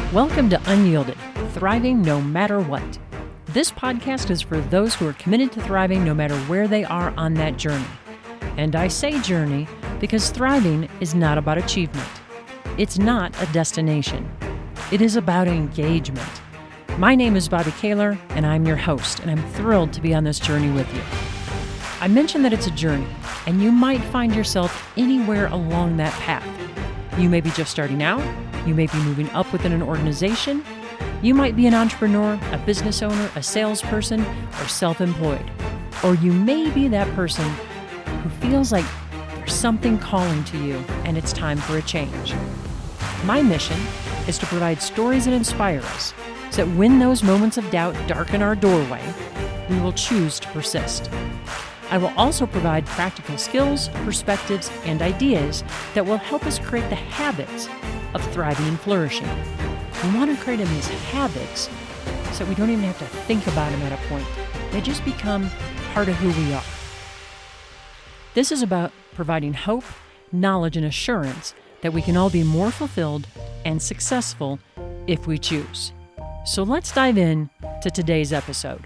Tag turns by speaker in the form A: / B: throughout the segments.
A: Welcome to Unyielded, Thriving No Matter What. This podcast is for those who are committed to thriving no matter where they are on that journey. And I say journey because thriving is not about achievement. It's not a destination. It is about engagement. My name is Bobby Kaler, and I'm your host, and I'm thrilled to be on this journey with you. I mentioned that it's a journey, and you might find yourself anywhere along that path. You may be just starting out. You may be moving up within an organization. You might be an entrepreneur, a business owner, a salesperson, or self-employed. Or you may be that person who feels like there's something calling to you and it's time for a change. My mission is to provide stories that inspire us so that when those moments of doubt darken our doorway, we will choose to persist. I will also provide practical skills, perspectives, and ideas that will help us create the habits of thriving and flourishing. We want to create them as habits so we don't even have to think about them at a point. They just become part of who we are. This is about providing hope, knowledge, and assurance that we can all be more fulfilled and successful if we choose. So let's dive in to today's episode.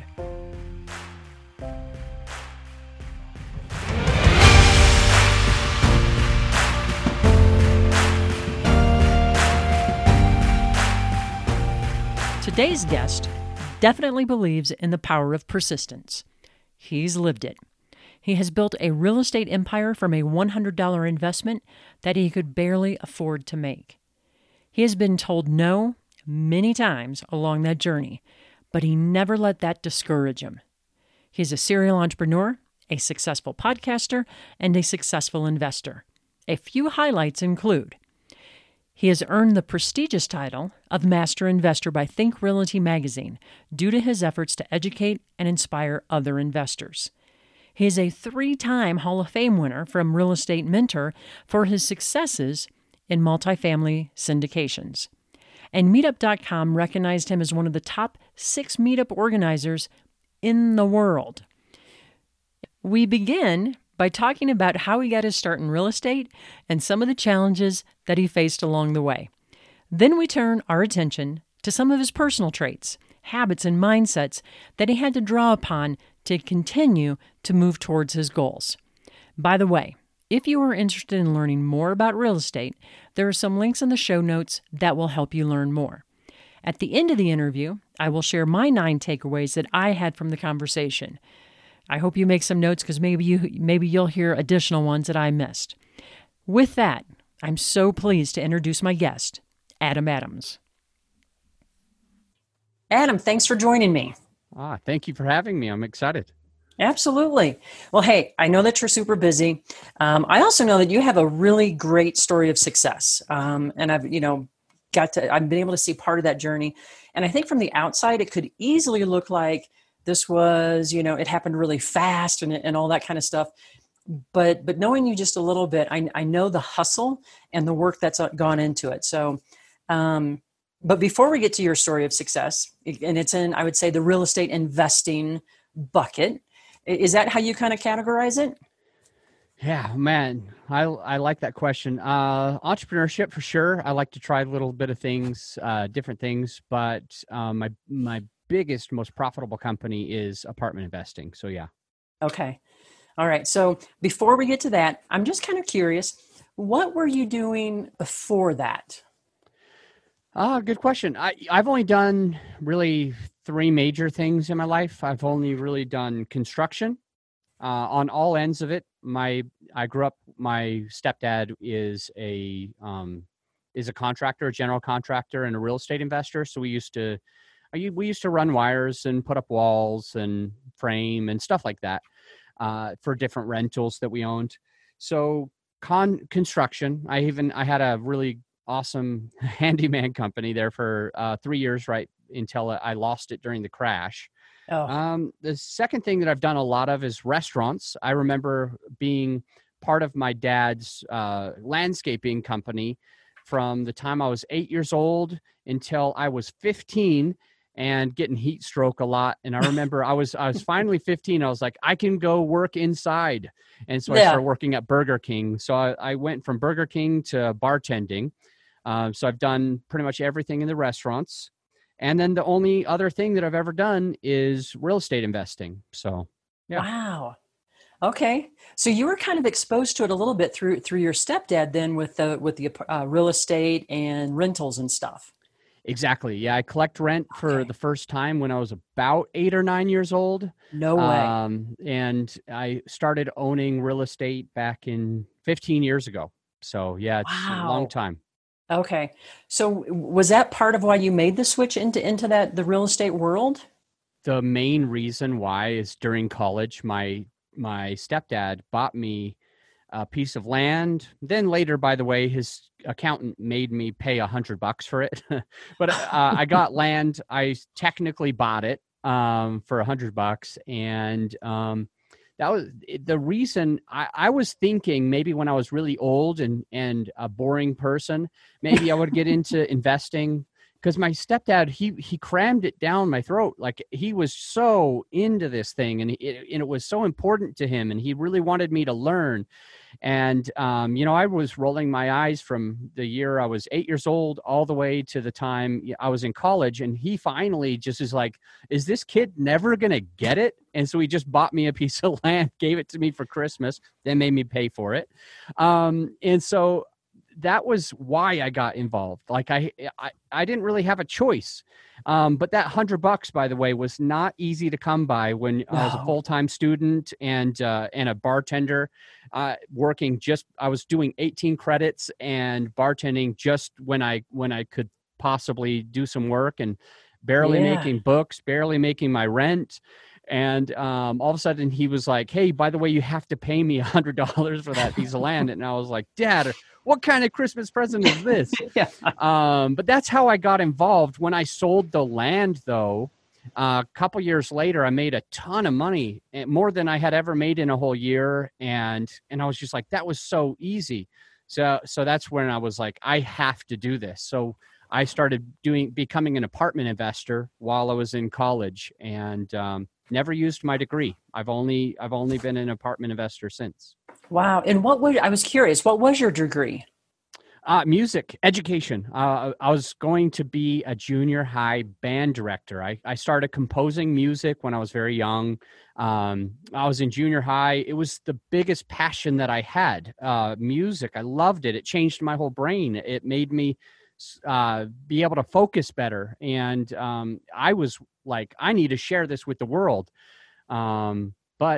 A: Today's guest definitely believes in the power of persistence. He's lived it. He has built a real estate empire from a $100 investment that he could barely afford to make. He has been told no many times along that journey, but he never let that discourage him. He's a serial entrepreneur, a successful podcaster, and a successful investor. A few highlights include: he has earned the prestigious title of Master Investor by Think Realty magazine due to his efforts to educate and inspire other investors. He is a 3-time Hall of Fame winner from Real Estate Mentor for his successes in multifamily syndications. And Meetup.com recognized him as one of the top 6 meetup organizers in the world. We begin by talking about how he got his start in real estate and some of the challenges that he faced along the way. Then we turn our attention to some of his personal traits, habits, and mindsets that he had to draw upon to continue to move towards his goals. By the way, if you are interested in learning more about real estate, there are some links in the show notes that will help you learn more. At the end of the interview, I will share my 9 takeaways that I had from the conversation. I hope you make some notes because maybe you'll hear additional ones that I missed. With that, I'm so pleased to introduce my guest, Adam Adams. Adam, thanks for joining me.
B: Thank you for having me. I'm excited.
A: Absolutely. Well, hey, I know that you're super busy. I also know that you have a really great story of success. And I've been able to see part of that journey. And I think from the outside, it could easily look like this was, it happened really fast and all that kind of stuff. But knowing you just a little bit, I know the hustle and the work that's gone into it. So, but before we get to your story of success, and it's in, I would say, the real estate investing bucket, is that how you kind of categorize it?
B: Yeah, man, I like that question. Entrepreneurship for sure. I like to try a little bit of things, different things, but my biggest, most profitable company is apartment investing. So yeah. Okay.
A: All right. So before we get to that, I'm just kind of curious, what were you doing before that?
B: Good question. I've only done really 3 major things in my life. I've only really done construction on all ends of it. I grew up, my stepdad is a contractor, a general contractor and a real estate investor. So we used to run wires and put up walls and frame and stuff like that for different rentals that we owned. So construction, I had a really awesome handyman company there for 3 years, right until I lost it during the crash. Oh. The second thing that I've done a lot of is restaurants. I remember being part of my dad's landscaping company from the time I was 8 years old until I was 15 and getting heat stroke a lot. And I remember I was finally 15. I was like, I can go work inside. And so I started working at Burger King. So I went from Burger King to bartending. So I've done pretty much everything in the restaurants. And then the only other thing that I've ever done is real estate investing. So, yeah.
A: Wow. Okay. So you were kind of exposed to it a little bit through your stepdad then with the real estate and rentals and stuff.
B: Exactly. Yeah, I collect rent for
A: Okay.
B: the first time when I was about 8 or 9 years old.
A: No way.
B: And I started owning real estate back in 15 years ago. So, yeah, it's a long
A: Wow.
B: time.
A: Okay. So was that part of why you made the switch into the real estate world?
B: The main reason why is during college, my stepdad bought me a piece of land. Then later, by the way, his accountant made me pay $100 for it. But I got land. I technically bought it for $100, and that was the reason. I was thinking maybe when I was really old and a boring person, maybe I would get into investing. Because my stepdad, he crammed it down my throat. Like, he was so into this thing, and it was so important to him, and he really wanted me to learn. And, I was rolling my eyes from the year I was 8 years old all the way to the time I was in college. And he finally just is like, is this kid never going to get it? And so he just bought me a piece of land, gave it to me for Christmas, then made me pay for it. And so that was why I got involved. Like, I didn't really have a choice. But that $100, by the way, was not easy to come by when I was a
A: No.
B: full-time student and a bartender, I was doing 18 credits and bartending just when I could possibly do some work, and barely
A: Yeah.
B: making books, barely making my rent. And all of a sudden he was like, hey, by the way, you have to pay me $100 for that piece of land. And I was like, Dad, what kind of Christmas present is this?
A: Yeah.
B: But that's how I got involved. When I sold the land, though, a couple years later, I made a ton of money, more than I had ever made in a whole year. And I was just like, that was so easy. So that's when I was like, I have to do this. So I started becoming an apartment investor while I was in college, and never used my degree. I've only been an apartment investor since.
A: Wow. And I was curious, what was your degree?
B: Music education. I was going to be a junior high band director. I started composing music when I was very young. I was in junior high. It was the biggest passion that I had. Music. I loved it. It changed my whole brain. It made me be able to focus better. And I was like, I need to share this with the world. But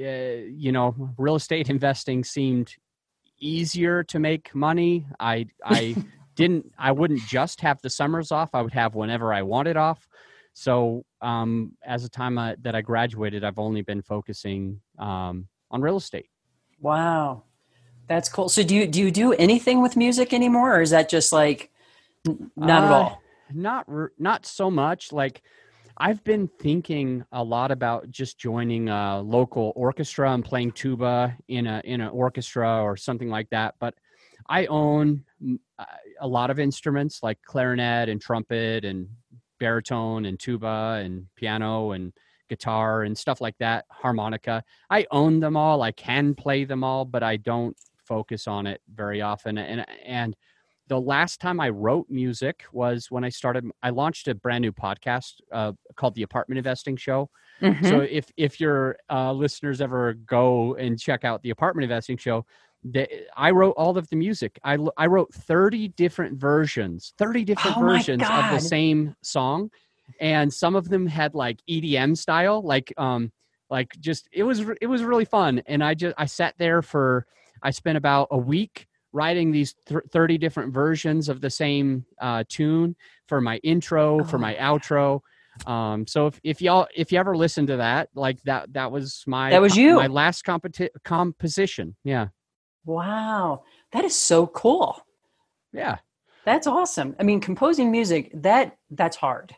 B: real estate investing seemed easier to make money. I wouldn't just have the summers off. I would have whenever I wanted off. So as a time that I graduated, I've only been focusing on real estate.
A: Wow. That's cool. So do you do anything with music anymore, or is that just like not at all?
B: Not so much. Like, I've been thinking a lot about just joining a local orchestra and playing tuba in an orchestra or something like that. But I own a lot of instruments like clarinet and trumpet and baritone and tuba and piano and guitar and stuff like that, harmonica. I own them all. I can play them all, but I don't focus on it very often. And the last time I wrote music was when I launched a brand new podcast called The Apartment Investing Show.
A: Mm-hmm.
B: So if your listeners ever go and check out The Apartment Investing Show, I wrote all of the music. I wrote 30 different versions of the same song. And some of them had like EDM style, just, it was really fun. And I sat there I spent about a week writing these 30 different versions of the same tune for my intro, for my outro. So if you ever listen to that, like that was my last composition. Yeah.
A: Wow. That is so cool.
B: Yeah.
A: That's awesome. I mean, composing music, that's hard,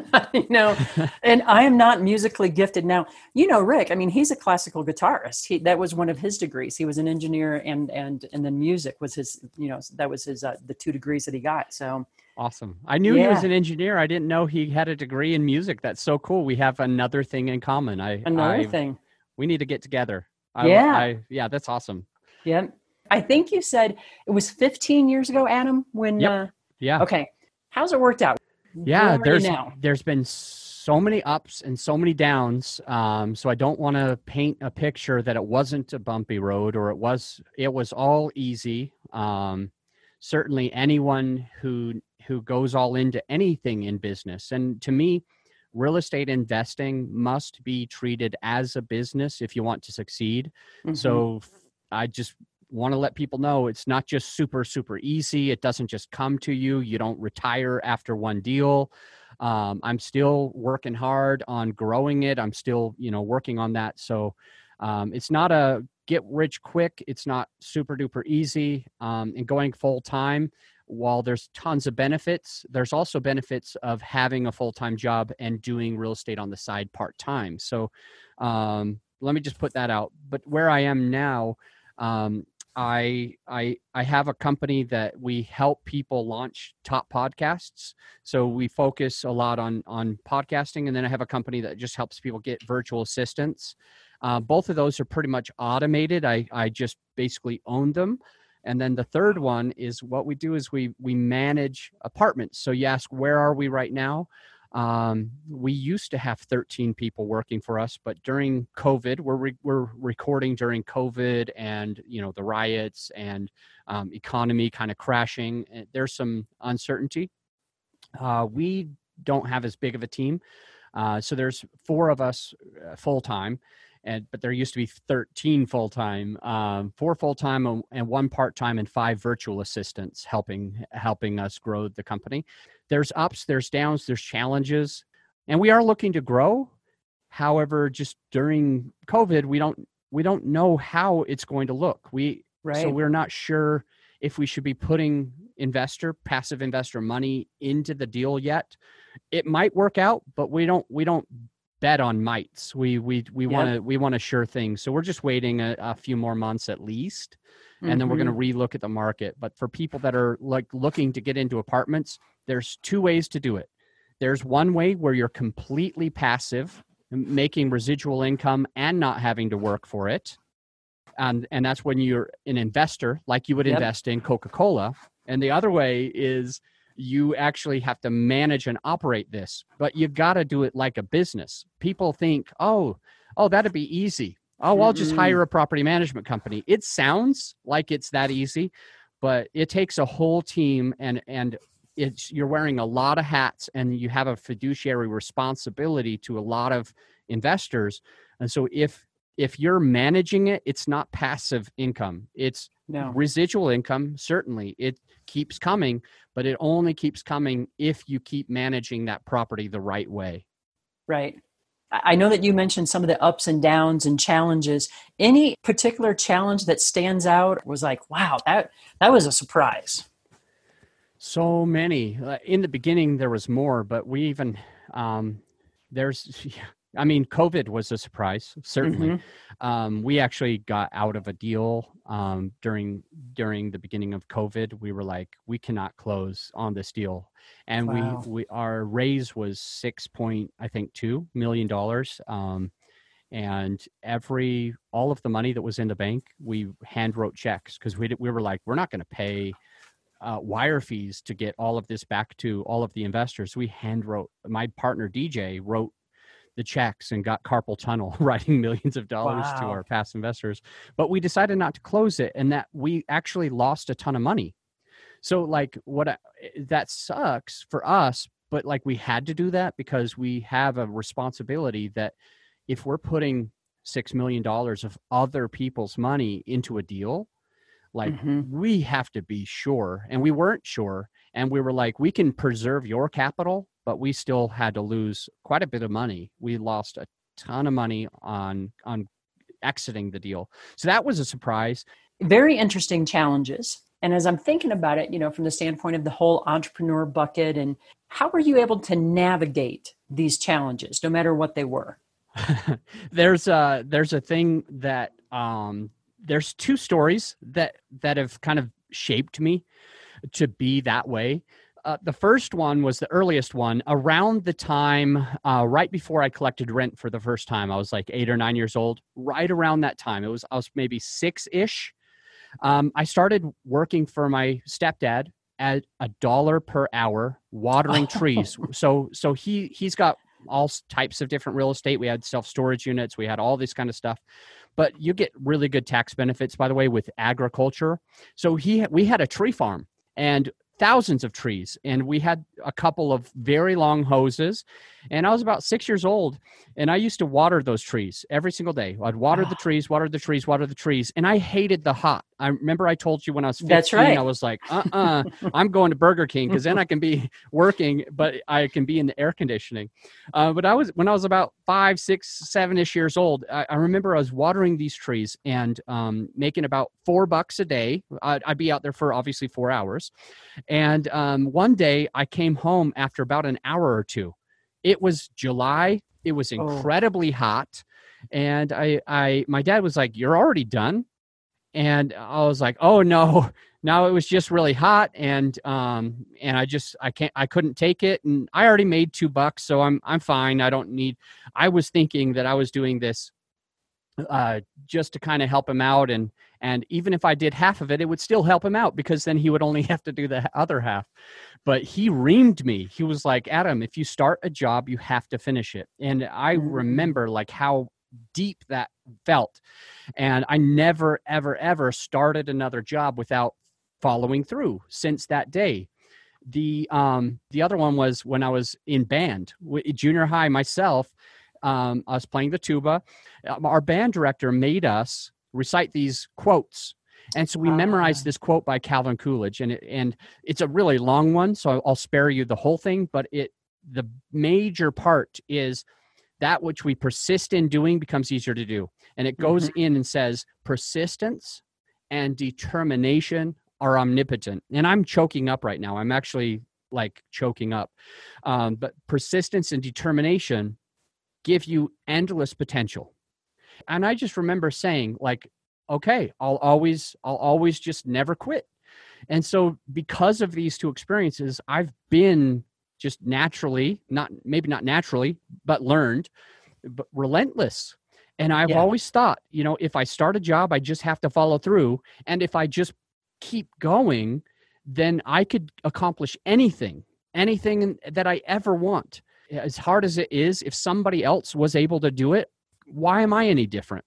A: and I am not musically gifted. Now, Rick, I mean, he's a classical guitarist. That was one of his degrees. He was an engineer and then music was his, that was his, the 2 degrees that he got. So
B: awesome. I knew he was an engineer. I didn't know he had a degree in music. That's so cool. We have another thing in common.
A: Another thing.
B: We need to get together.
A: Yeah.
B: Yeah, that's awesome.
A: Yeah. I think you said it was 15 years ago, Adam, when,
B: Yep. Yeah.
A: okay. How's it worked out?
B: Yeah.
A: Where are you now?
B: There's been so many ups and so many downs. So I don't want to paint a picture that it wasn't a bumpy road or it was all easy. Certainly anyone who goes all into anything in business. And to me, real estate investing must be treated as a business if you want to succeed.
A: Mm-hmm.
B: So I just want to let people know it's not just super, super easy. It doesn't just come to you. You don't retire after one deal. I'm still working hard on growing it. I'm still, working on that. So it's not a get rich quick. It's not super duper easy. And going full time, while there's tons of benefits, there's also benefits of having a full-time job and doing real estate on the side part-time. So let me just put that out. But where I am now, I have a company that we help people launch top podcasts. So we focus a lot on podcasting. And then I have a company that just helps people get virtual assistants. Both of those are pretty much automated. I just basically own them. And then the third one is what we do is we manage apartments. So you ask, where are we right now? We used to have 13 people working for us, but during COVID, we're recording during COVID and, the riots and economy kind of crashing. There's some uncertainty. We don't have as big of a team. So there's 4 of us full-time. But there used to be 13 full-time, 4 full-time and 1 part-time and 5 virtual assistants helping us grow the company. There's ups, there's downs, there's challenges, and we are looking to grow. However, just during COVID, we don't know how it's going to look. So we're not sure if we should be putting passive investor money into the deal yet. It might work out, but we don't bet on mites. We want to sure things. So we're just waiting a few more months at least, and then we're going to relook at the market. But for people that are looking to get into apartments, there's 2 ways to do it. There's one way where you're completely passive, making residual income and not having to work for it. And that's when you're an investor, like you would invest in Coca-Cola. And the other way is you actually have to manage and operate this, but you've got to do it like a business. People think, oh, that'd be easy. Oh, I'll just hire a property management company. It sounds like it's that easy, but it takes a whole team and you're wearing a lot of hats and you have a fiduciary responsibility to a lot of investors. And so if you're managing it, it's not passive income. It's residual income. Certainly it keeps coming, but it only keeps coming if you keep managing that property the right way.
A: Right. I know that you mentioned some of the ups and downs and challenges. Any particular challenge that stands out was like, wow, that was a surprise?
B: So many. In the beginning, there was more, but we even, COVID was a surprise, certainly. We actually got out of a deal during the beginning of COVID. We were like, we cannot close on this deal. And we our raise was $6.2 million. And all of the money that was in the bank, we hand wrote checks because we were like, we're not going to pay wire fees to get all of this back to all of the investors. We hand wrote. My partner DJ wrote the checks and got carpal tunnel writing millions of dollars to our past investors. But we decided not to close it, and that we actually lost a ton of money. So that sucks for us, but we had to do that because we have a responsibility that if we're putting $6 million of other people's money into a deal, we have to be sure. And we weren't sure. And we were like, we can preserve your capital, but we still had to lose quite a bit of money. We lost a ton of money on exiting the deal. So that was a surprise.
A: Very interesting challenges. And as I'm thinking about it, from the standpoint of the whole entrepreneur bucket, and how were you able to navigate these challenges, no matter what they were?
B: There's a thing that there's 2 stories that have kind of shaped me to be that way. The first one was the earliest one around the time, right before I collected rent for the first time. I was like 8 or 9 years old, right around that time. I was maybe 6-ish. I started working for my stepdad at $1 per hour watering trees. So he's got all types of different real estate. We had self-storage units. We had all this kind of stuff. But you get really good tax benefits, by the way, with agriculture. So we had a tree farm and thousands of trees, and we had a couple of very long hoses. And I was about 6 years old, and I used to water those trees every single day. I'd water the trees, water the trees, water the trees, and I hated the hot. I remember I told you when I was 15,
A: That's right.
B: I was like, I'm going to Burger King because then I can be working, but I can be in the air conditioning. But when I was about 5, 6, 7-ish years old, I remember I was watering these trees and making about $4 a day. I'd be out there for obviously 4 hours. And one day I came home after about an hour or two. It was July. It was incredibly hot. And my dad was like, "You're already done?" And I was like, "Oh no, it was just really hot." And I couldn't take it. And I already made $2, so I'm fine. I was thinking that I was doing this just to kind of help him out. And even if I did half of it, it would still help him out because then he would only have to do the other half. But he reamed me. He was like, "Adam, if you start a job, you have to finish it." And I remember like how deep that felt. And I never, ever, ever started another job without following through since that day. The other one was when I was in band, junior high myself. I was playing the tuba. Our band director made us recite these quotes. And so we memorized this quote by Calvin Coolidge, and it's a really long one, so I'll spare you the whole thing, but the major part is that which we persist in doing becomes easier to do. And it goes in and says, persistence and determination are omnipotent. And I'm choking up right now. I'm actually like choking up. But persistence and determination give you endless potential. And I just remember saying like, okay, I'll always just never quit. And so because of these two experiences, I've been just naturally, maybe not naturally, but learned, but relentless. And I've always thought, if I start a job, I just have to follow through. And if I just keep going, then I could accomplish anything that I ever want. As hard as it is, if somebody else was able to do it, why am I any different?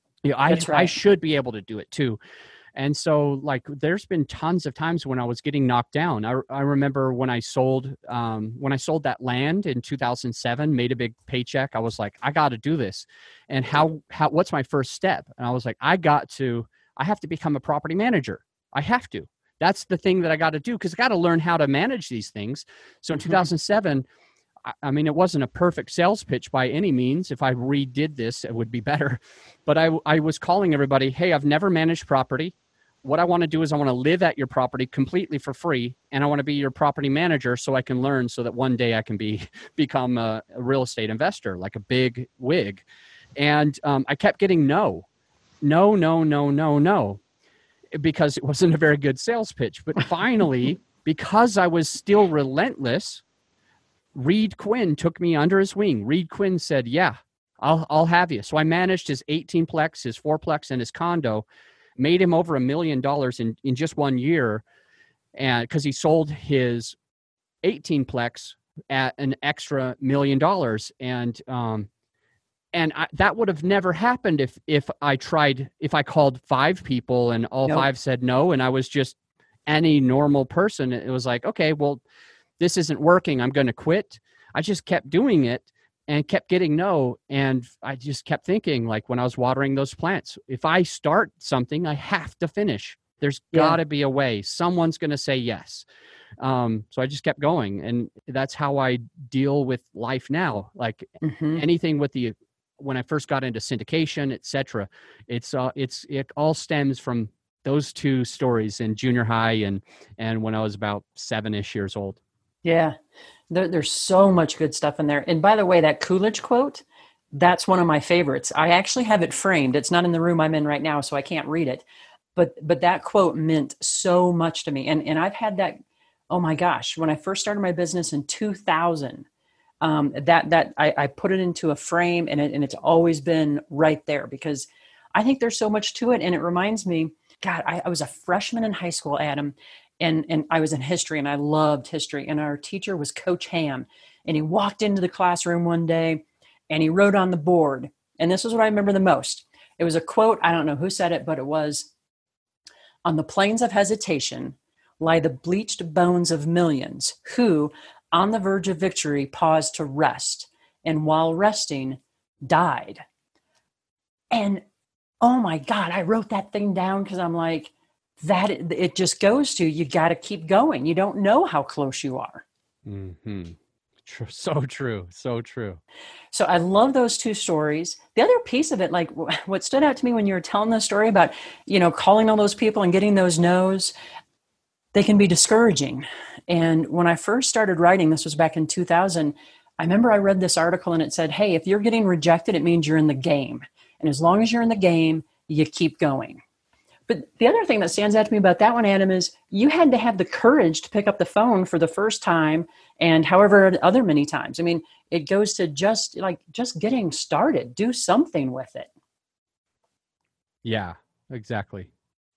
B: I should be able to do it too. And so like, there's been tons of times when I was getting knocked down. I remember when I sold that land in 2007, made a big paycheck. I was like, I got to do this. And what's my first step? And I was like, I have to become a property manager. I have to. That's the thing that I got to do because I got to learn how to manage these things. So in 2007, I mean, it wasn't a perfect sales pitch by any means. If I redid this, it would be better. But I was calling everybody, "Hey, I've never managed property. What I want to do is I want to live at your property completely for free. And I want to be your property manager so I can learn so that one day I can become a real estate investor, like a big wig." And I kept getting no, because it wasn't a very good sales pitch. But finally, because I was still relentless, Reed Quinn took me under his wing. Reed Quinn said, "Yeah, I'll have you." So I managed his 18-plex, his 4-plex, and his condo, made him over $1 million in just 1 year. And because he sold his 18-plex at an extra $1 million. And that would have never happened if I called 5 people and all 5 said no. And I was just any normal person. It was like, okay, well, this isn't working. I'm going to quit. I just kept doing it and kept getting no. And I just kept thinking, like when I was watering those plants, if I start something, I have to finish. There's got to be a way. Someone's going to say yes. So I just kept going. And that's how I deal with life now. Like anything when I first got into syndication, et cetera, it all stems from those 2 stories in junior high and when I was about 7-ish years old.
A: Yeah, there's so much good stuff in there. And by the way, that Coolidge quote, that's one of my favorites. I actually have it framed. It's not in the room I'm in right now, so I can't read it. But that quote meant so much to me. And I've had that, oh my gosh, when I first started my business in 2000, I put it into a frame and it's always been right there because I think there's so much to it. And it reminds me, God, I was a freshman in high school, Adam, and I was in history, and I loved history. And our teacher was Coach Ham, and he walked into the classroom one day, and he wrote on the board, and this is what I remember the most. It was a quote. I don't know who said it, but it was, "On the plains of hesitation lie the bleached bones of millions who, on the verge of victory, paused to rest, and while resting, died." And oh my God, I wrote that thing down because I'm like, that it just goes to, you got to keep going. You don't know how close you are.
B: Mm-hmm. So true. So true.
A: So I love those two stories. The other piece of it, like what stood out to me when you were telling the story about, calling all those people and getting those no's, they can be discouraging. And when I first started writing, this was back in 2000, I remember I read this article and it said, hey, if you're getting rejected, it means you're in the game. And as long as you're in the game, you keep going. But the other thing that stands out to me about that one, Adam, is you had to have the courage to pick up the phone for the first time and however other many times. I mean, it goes to just getting started. Do something with it.
B: Yeah, exactly.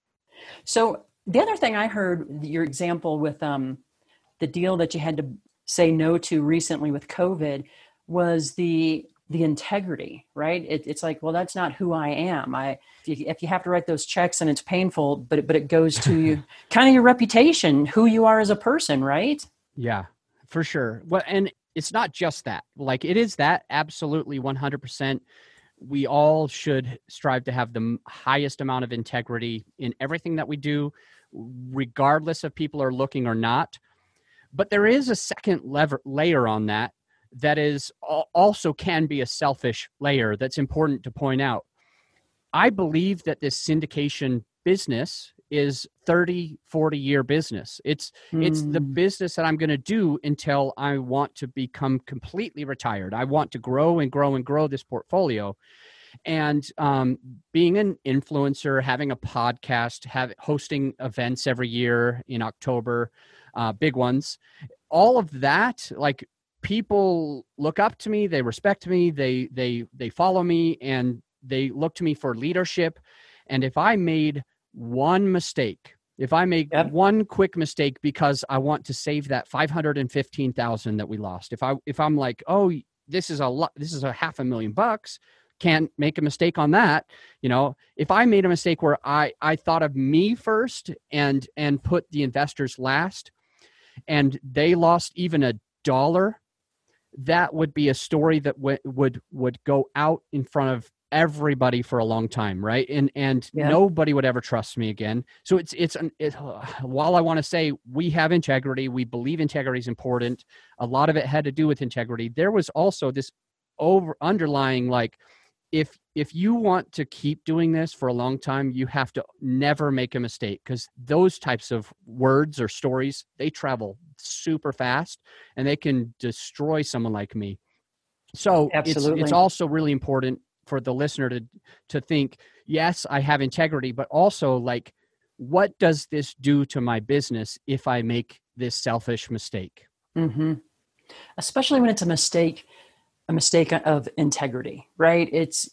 A: So the other thing I heard, your example with the deal that you had to say no to recently with COVID, was the integrity, right? It's like, well, that's not who I am. If you have to write those checks and it's painful, but it goes to you, kind of your reputation, who you are as a person, right?
B: Yeah, for sure. Well, and it's not just that. Like, it is that, absolutely 100%. We all should strive to have the highest amount of integrity in everything that we do, regardless if people are looking or not. But there is a second layer on that is also can be a selfish layer that's important to point out. I believe that this syndication business is 30, 40-year business. It's the business that I'm going to do until I want to become completely retired. I want to grow and grow and grow this portfolio. And being an influencer, having a podcast, hosting events every year in October, big ones, all of that, like, people look up to me, they respect me, they follow me, and they look to me for leadership. And if I made one mistake, if I make one quick mistake because I want to save that $515,000 that we lost, if I'm like, oh, this is a $500,000, can't make a mistake on that. If I made a mistake where I thought of me first and put the investors last, and they lost even $1, that would be a story that would go out in front of everybody for a long time, right? And nobody would ever trust me again. So while I want to say we have integrity, we believe integrity is important, a lot of it had to do with integrity. There was also this underlying, like, if you want to keep doing this for a long time, you have to never make a mistake, because those types of words or stories, they travel super fast and they can destroy someone like me. So it's also really important for the listener to think, yes, I have integrity, but also, like, what does this do to my business if I make this selfish mistake?
A: Mm-hmm. Especially when it's a mistake of integrity, right? It's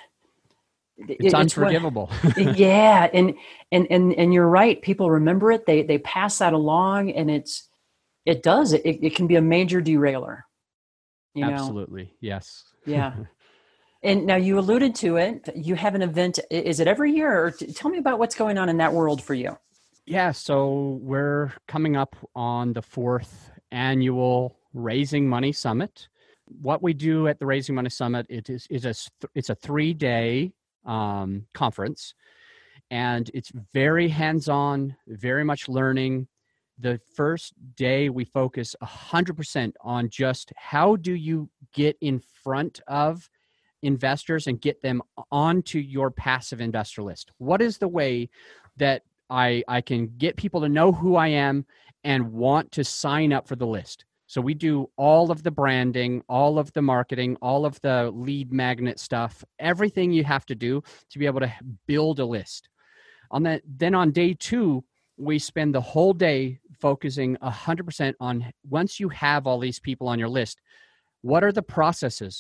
B: unforgivable.
A: Yeah. And you're right. People remember it. They pass that along, and it can be a major derailer.
B: Absolutely. Yes.
A: Yeah. And now you alluded to it. You have an event. Is it every year? Or tell me about what's going on in that world for you.
B: Yeah. So we're coming up on the 4th annual Raising Money Summit. What we do at the Raising Money Summit, it's a 3-day conference, and it's very hands-on, very much learning. The first day we focus 100% on just how do you get in front of investors and get them onto your passive investor list. What is the way that I can get people to know who I am and want to sign up for the list? So we do all of the branding, all of the marketing, all of the lead magnet stuff, everything you have to do to be able to build a list. Then on day 2, we spend the whole day focusing 100% on, once you have all these people on your list, what are the processes?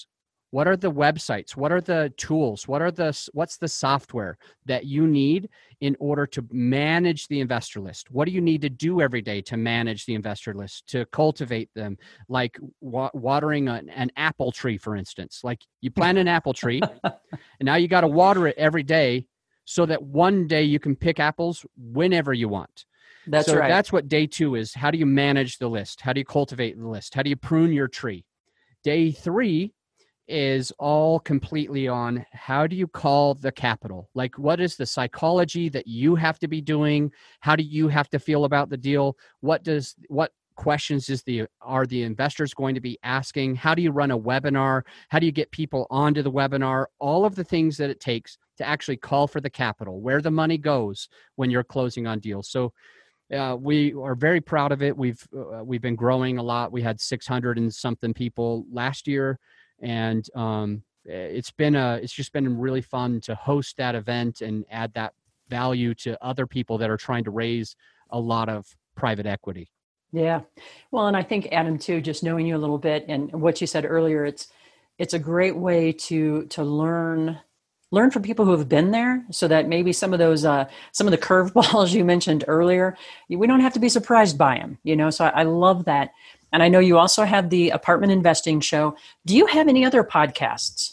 B: What are the websites? What are the tools? What's the software that you need in order to manage the investor list? What do you need to do every day to manage the investor list, to cultivate them? Like watering an apple tree, for instance. Like you plant an apple tree and now you got to water it every day so that one day you can pick apples whenever you want.
A: That's right.
B: That's what day 2 is. How do you manage the list? How do you cultivate the list? How do you prune your tree? Day 3 is all completely on how do you call the capital? Like, what is the psychology that you have to be doing? How do you have to feel about the deal? What questions are the investors going to be asking? How do you run a webinar? How do you get people onto the webinar? All of the things that it takes to actually call for the capital, where the money goes when you're closing on deals. So we are very proud of it. We've been growing a lot. We had 600 and something people last year. And it's just been really fun to host that event and add that value to other people that are trying to raise a lot of private equity.
A: Yeah. Well, and I think, Adam, too, just knowing you a little bit and what you said earlier, it's a great way to learn from people who have been there, so that maybe some of the curveballs you mentioned earlier, we don't have to be surprised by them, so I love that. And I know you also have the Apartment Investing Show. Do you have any other podcasts?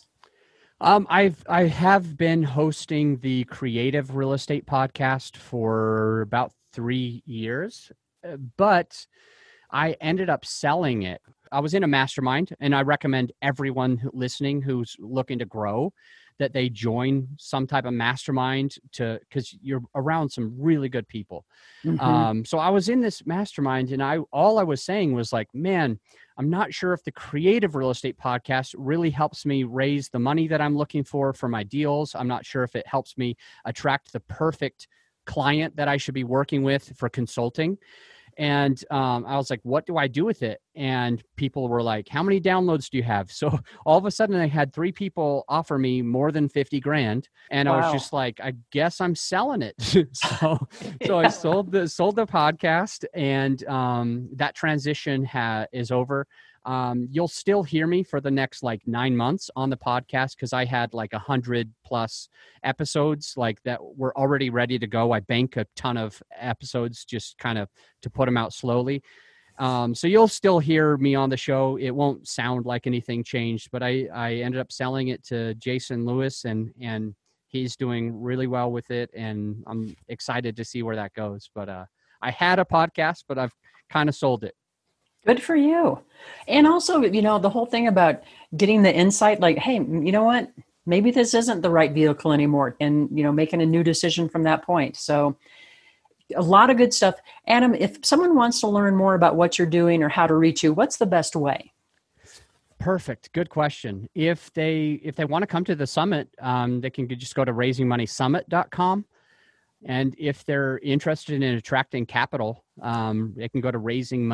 B: I have been hosting the Creative Real Estate Podcast for about 3 years, but I ended up selling it. I was in a mastermind, and I recommend everyone listening who's looking to grow that they join some type of mastermind because you're around some really good people. Mm-hmm. So I was in this mastermind, and all I was saying was like, man, I'm not sure if the Creative Real Estate Podcast really helps me raise the money that I'm looking for my deals. I'm not sure if it helps me attract the perfect client that I should be working with for consulting. And I was like, what do I do with it? And people were like, how many downloads do you have? So all of a sudden I had 3 people offer me more than 50 grand. And wow. I was just like, I guess I'm selling it. So I sold the podcast, and that transition is over. You'll still hear me for the next 9 months on the podcast, because I had 100+ episodes that were already ready to go. I bank a ton of episodes just kind of to put them out slowly. So you'll still hear me on the show. It won't sound like anything changed, but I ended up selling it to Jason Lewis, and he's doing really well with it. And I'm excited to see where that goes. But I had a podcast, but I've kind of sold it.
A: Good for you. And also, the whole thing about getting the insight, hey, you know what? Maybe this isn't the right vehicle anymore, and, making a new decision from that point. So a lot of good stuff. Adam, if someone wants to learn more about what you're doing or how to reach you, what's the best way?
B: Perfect. Good question. If they want to come to the summit, they can just go to raisingmoneysummit.com. And if they're interested in attracting capital, they can go to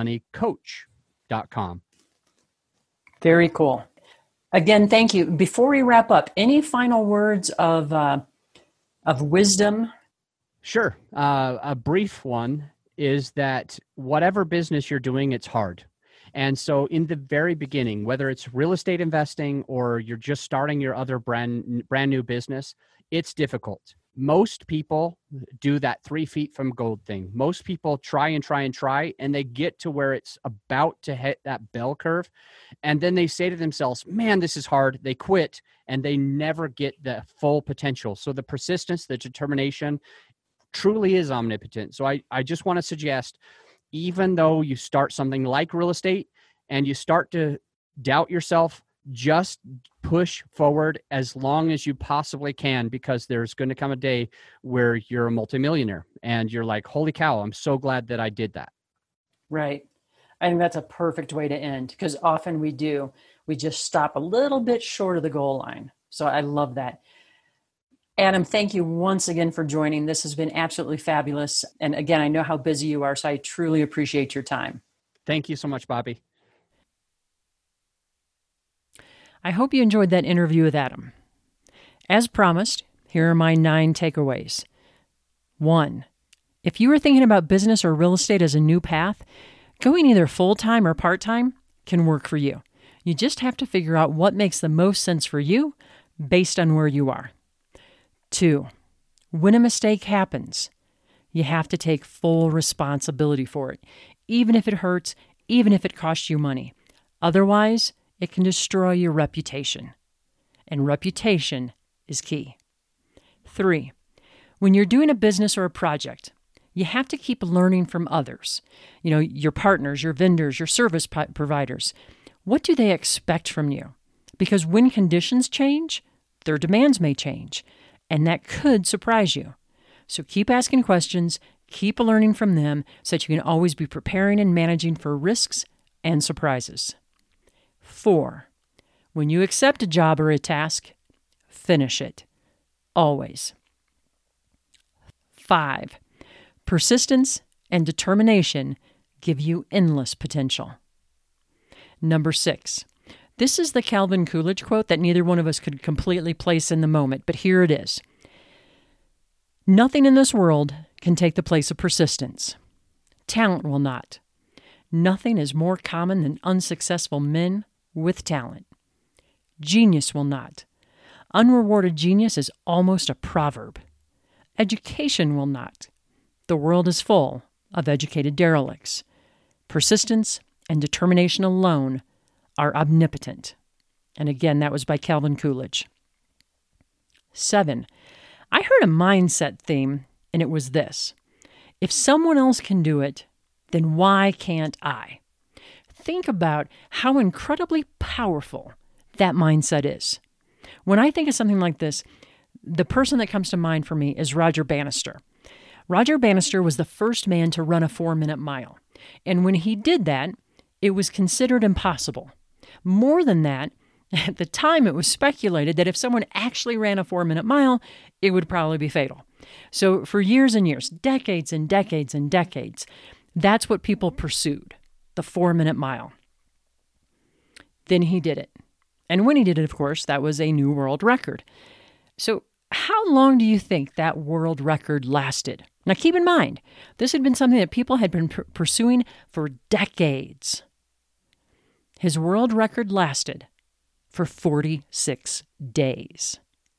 B: raisingmoneycoach.com.
A: Very cool. Again, thank you. Before we wrap up, any final words of wisdom?
B: Sure. A brief one is that whatever business you're doing, it's hard. And so in the very beginning, whether it's real estate investing or you're just starting your other brand new business, it's difficult. Most people do that 3 feet from gold thing. Most people try, and they get to where it's about to hit that bell curve. And then they say to themselves, man, this is hard. They quit, and they never get the full potential. So the persistence, the determination truly is omnipotent. So I just want to suggest, even though you start something like real estate and you start to doubt yourself, just push forward as long as you possibly can, because there's going to come a day where you're a multimillionaire and you're like, holy cow, I'm so glad that I did that.
A: Right. I think that's a perfect way to end, because often we just stop a little bit short of the goal line. So I love that. Adam, thank you once again for joining. This has been absolutely fabulous. And again, I know how busy you are, so I truly appreciate your time.
B: Thank you so much, Bobby.
A: I hope you enjoyed that interview with Adam. As promised, here are my 9 takeaways. 1, if you are thinking about business or real estate as a new path, going either full-time or part-time can work for you. You just have to figure out what makes the most sense for you based on where you are. 2, when a mistake happens, you have to take full responsibility for it, even if it hurts, even if it costs you money. Otherwise, it can destroy your reputation. And reputation is key. 3, when you're doing a business or a project, you have to keep learning from others. Your partners, your vendors, your service providers. What do they expect from you? Because when conditions change, their demands may change, and that could surprise you. So keep asking questions, keep learning from them so that you can always be preparing and managing for risks and surprises. 4, when you accept a job or a task, finish it. Always. 5, persistence and determination give you endless potential. Number 6. This is the Calvin Coolidge quote that neither one of us could completely place in the moment, but here it is. Nothing in this world can take the place of persistence. Talent will not. Nothing is more common than unsuccessful men with talent. Genius will not. Unrewarded genius is almost a proverb. Education will not. The world is full of educated derelicts. Persistence and determination alone are omnipotent. And again, that was by Calvin Coolidge. 7, I heard a mindset theme, and it was this. If someone else can do it, then why can't I? Think about how incredibly powerful that mindset is. When I think of something like this, the person that comes to mind for me is Roger Bannister. Roger Bannister was the first man to run a 4-minute mile. And when he did that, it was considered impossible. More than that, at the time it was speculated that if someone actually ran a 4-minute mile, it would probably be fatal. So for years and years, decades and decades and decades, that's what people pursued, the 4-minute mile. Then he did it. And when he did it, of course, that was a new world record. So how long do you think that world record lasted? Now keep in mind, this had been something that people had been pursuing for decades. His world record lasted for 46 days.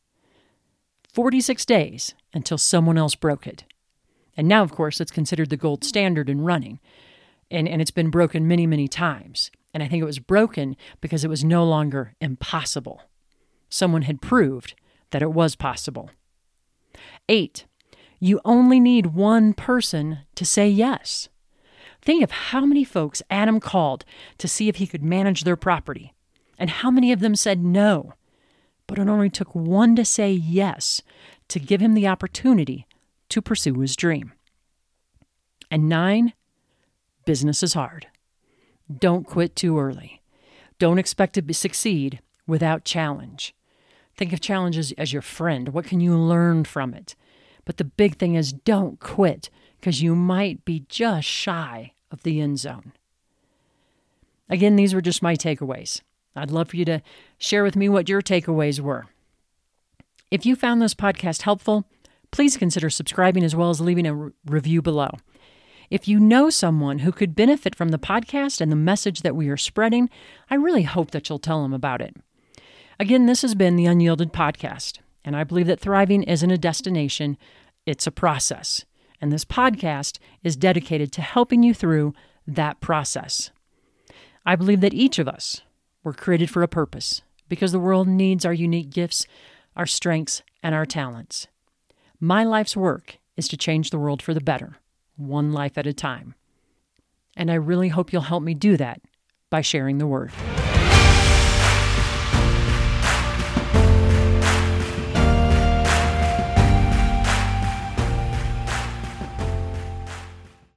A: 46 days until someone else broke it. And now, of course, it's considered the gold standard in running. And it's been broken many, many times. And I think it was broken because it was no longer impossible. Someone had proved that it was possible. 8, you only need one person to say yes. Think of how many folks Adam called to see if he could manage their property, and how many of them said no. But it only took one to say yes to give him the opportunity to pursue his dream. And 9, business is hard. Don't quit too early. Don't expect to succeed without challenge. Think of challenges as your friend. What can you learn from it? But the big thing is don't quit, because you might be just shy of the end zone. Again, these were just my takeaways. I'd love for you to share with me what your takeaways were. If you found this podcast helpful, please consider subscribing as well as leaving a review below. If you know someone who could benefit from the podcast and the message that we are spreading, I really hope that you'll tell them about it. Again, this has been the Unyielded Podcast, and I believe that thriving isn't a destination, it's a process. And this podcast is dedicated to helping you through that process. I believe that each of us were created for a purpose because the world needs our unique gifts, our strengths, and our talents. My life's work is to change the world for the better, one life at a time. And I really hope you'll help me do that by sharing the word.